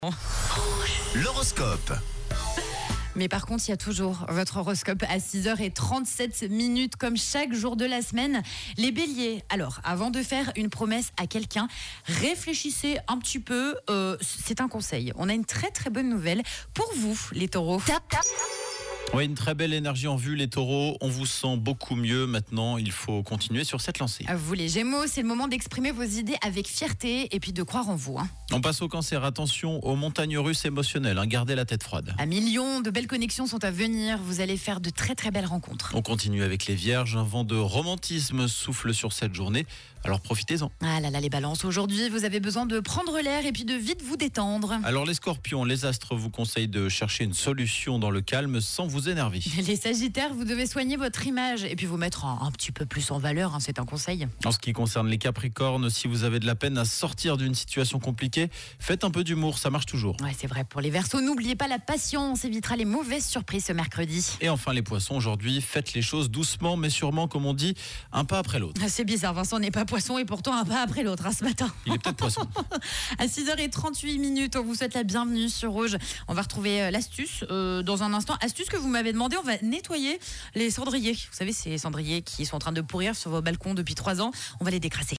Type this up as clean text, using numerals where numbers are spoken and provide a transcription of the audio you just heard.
L'horoscope. Mais par contre, il y a toujours votre horoscope à 6h37 comme chaque jour de la semaine. Les béliers, alors, avant de faire une promesse à quelqu'un, réfléchissez un petit peu. C'est un conseil. On a une très très bonne nouvelle pour vous, les taureaux. Oui, une très belle énergie en vue, les taureaux. On vous sent beaucoup mieux maintenant. Il faut continuer sur cette lancée. À vous, les gémeaux, c'est le moment d'exprimer vos idées avec fierté et puis de croire en vous. On passe au cancer. Attention aux montagnes russes émotionnelles. Gardez la tête froide. Un million de belles connexions sont à venir. Vous allez faire de très très belles rencontres. On continue avec les vierges. Un vent de romantisme souffle sur cette journée. Alors profitez-en. Ah là là, les balances. Aujourd'hui, vous avez besoin de prendre l'air et puis de vite vous détendre. Alors les scorpions, les astres vous conseillent de chercher une solution dans le calme sans vous énerver. Les sagittaires, vous devez soigner votre image et puis vous mettre un petit peu plus en valeur, c'est un conseil. En ce qui concerne les capricornes, si vous avez de la peine à sortir d'une situation compliquée, faites un peu d'humour, ça marche toujours. Ouais, c'est vrai. Pour les verseaux, n'oubliez pas la patience, évitera les mauvaises surprises ce mercredi. Et enfin les poissons, aujourd'hui, faites les choses doucement mais sûrement, comme on dit, un pas après l'autre. C'est bizarre, Vincent n'est pas poisson et pourtant un pas après l'autre ce matin. Il est peut-être poisson. À 6h38, on vous souhaite la bienvenue sur Rouge. On va retrouver l'astuce dans un instant. Astuce que vous m'avez demandé, on va nettoyer les cendriers. Vous savez, ces cendriers qui sont en train de pourrir sur vos balcons depuis 3 ans. On va les décrasser.